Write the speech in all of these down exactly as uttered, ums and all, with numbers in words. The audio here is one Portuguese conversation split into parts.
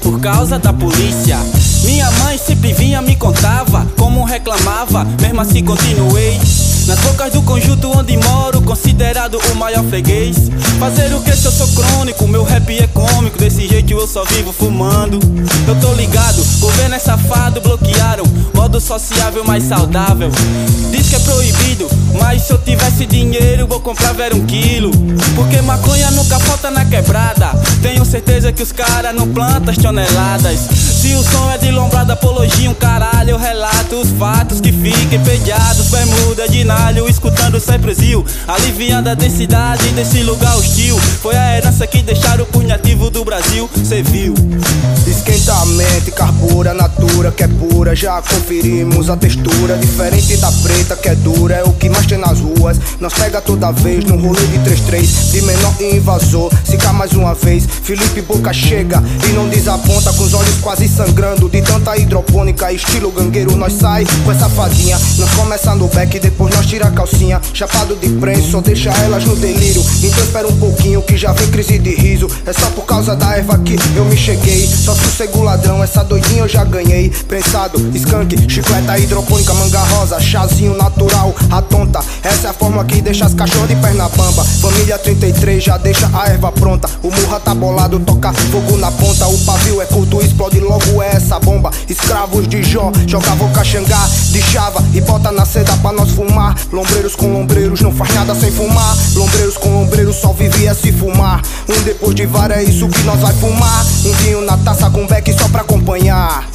por causa da polícia. Minha mãe sempre vinha me contava como reclamava, mesmo assim continuei. Nas bocas do conjunto onde moro, considerado o maior freguês. Fazer o que se eu sou crônico, meu rap é cômico, desse jeito eu só vivo fumando. Eu tô ligado, governo é safado, bloquearam modo sociável mais saudável. Diz que é proibido, mas se eu tivesse dinheiro vou comprar vera um quilo. Porque maconha nunca falta na quebrada, tenho certeza que os caras não plantam as toneladas. Se o som é de lombrada, apologia um caralho, eu relato os fatos que fiquem pediados. Bermuda de nalho, escutando Cypress Hill, aliviando a densidade desse lugar hostil. Foi a herança que deixaram o punhativo do Brasil, cê viu. Esquenta a mente, carbura, natura que é pura. Já conferimos a textura, diferente da preta que é dura. É o que mais tem nas ruas, nós pega toda vez no rolê de três três, de menor e invasor. Se cá mais uma vez, Felipe Boca chega e não desaponta, com os olhos quase sangrando de tanta hidropônica. Estilo gangueiro, nós sai com essa fadinha. Nós começa no back, depois nós tira a calcinha. Chapado de prensa, só deixa elas no delírio. Então espera um pouquinho que já vem crise de riso. É só por causa da erva que eu me cheguei. Só sossego ladrão, essa doidinha eu já ganhei. Prensado, skunk, chicleta hidropônica, manga rosa, chazinho natural, a tonta. Essa é a forma que deixa as cachorras de perna bamba. Família trinta e três já deixa a erva pronta. O murra tá bolado, toca fogo na ponta. O pavio é curto, explode logo é essa bomba. Escravos de Jó, jogavam caxangá de chava e bota na seda pra nós fumar. Lombreiros com lombreiros, não faz nada sem fumar. Lombreiros com lombreiros, só vivia se fumar. Um depois de vários, é isso que nós vai fumar. Um vinho na taça com beck só pra acompanhar.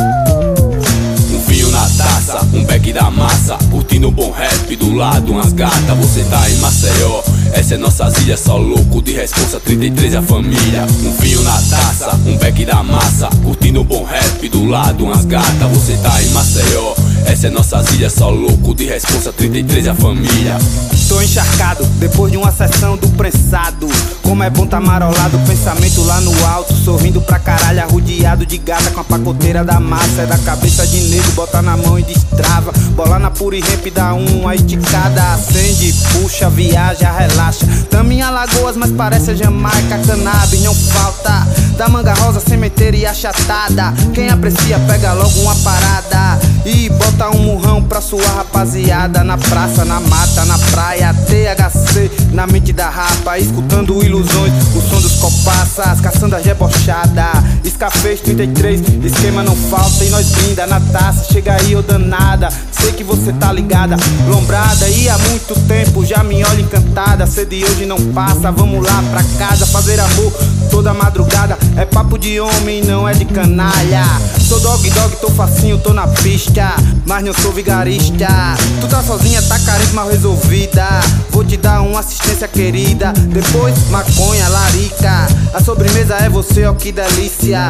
Um vinho na taça, um beck da massa, curtindo um bom rap, do lado umas gatas. Você tá em Maceió, essa é nossas ilhas, só louco de responsa, trinta e três é a família. Um vinho na taça, um beck da massa, curtindo um bom rap, do lado umas gatas. Você tá em Maceió, essa é nossas ilhas, só louco de responsa, trinta e três é a família. Tô encharcado, depois de uma sessão do prensado. Como é bom tá marolado, pensamento lá no alto. Sorrindo pra caralho, arrodeado de gata com a pacoteira da massa. É da cabeça de negro, bota na mão e destrava. Bola na pura e ramp, dá uma esticada. Acende, puxa, viaja, relaxa. Tamo em Alagoas, mas parece a Jamaica. Cannabis não falta, da manga rosa, sementeira e achatada. Quem aprecia pega logo uma parada e bota um murrão pra sua rapaziada. Na praça, na mata, na praia, T H C na mente da rapa, escutando ilusões, o som dos copaças, caçando a debochada. Scarface trinta e três, esquema não falta e nós brinda na taça. Chega aí, ô danada, sei que você tá ligada. Lombrada e há muito tempo já me olha encantada. Sede hoje não passa, vamos lá pra casa fazer amor toda madrugada. É papo de homem, não é de canalha. Sou dog dog, tô facinho, tô na pista, mas não sou vigarista. Tu tá sozinha, tá carente, mal resolvida. Vou te dar uma assistência querida. Depois maconha, larica. A sobremesa é você, ó que delícia.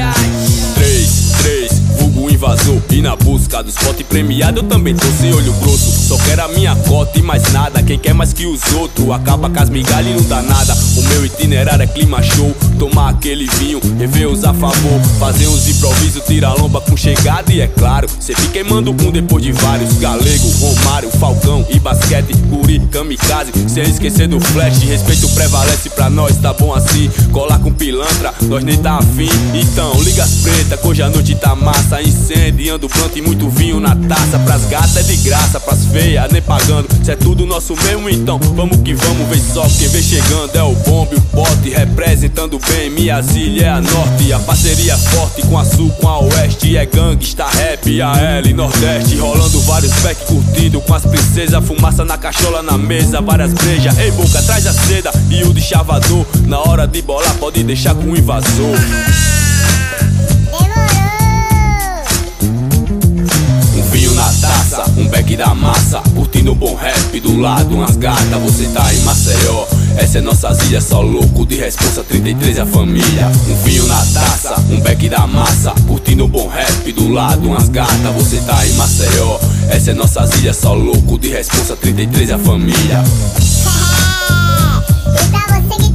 três, três, vulgo invasor. E na busca do spot premiado eu também tô sem olho grosso. Só quero a minha cota e mais nada. Quem quer mais que os outros acaba com as migalhas e não dá nada. O meu itinerário é clima show, tomar aquele vinho, rever os a favor, fazer uns improvisos, tirar lomba com chegada. E é claro, cê fica queimando um depois de vários. Galego, Romário, Falcão e basquete, Guri, kamikaze, sem esquecer do flash. Respeito prevalece pra nós, tá bom assim. Colar com pilantra, nós nem tá afim. Então liga as preta, que hoje a noite tá massa. Incendiando planta e muito vinho na taça. Pras gatas é de graça, pras feias nem pagando. Cê é tudo nosso mesmo, então vamos que vamos. Vem só, quem vem chegando é o bombe, o pote, representando bem minhas ilhas é a norte. A parceria é forte com a sul, com a oeste. É gangsta, rap, A L, nordeste. Rolando vários pack, curtindo com as princesas. Fumaça na cachola, na mesa, várias brejas. Ei boca, traz a seda e o de chavador. Na hora de bolar pode deixar com o invasor. Um vinho na taça, um beck da massa, curtindo um bom rap, do lado umas gatas. Você tá em Maceió, essa é nossas ilhas, só louco de responsa, trinta e três é a família. Um vinho na taça, um beck da massa, curtindo um bom rap, do lado umas gatas. Você tá em Maceió, essa é nossas ilhas, só louco de responsa, trinta e três é a família. Então você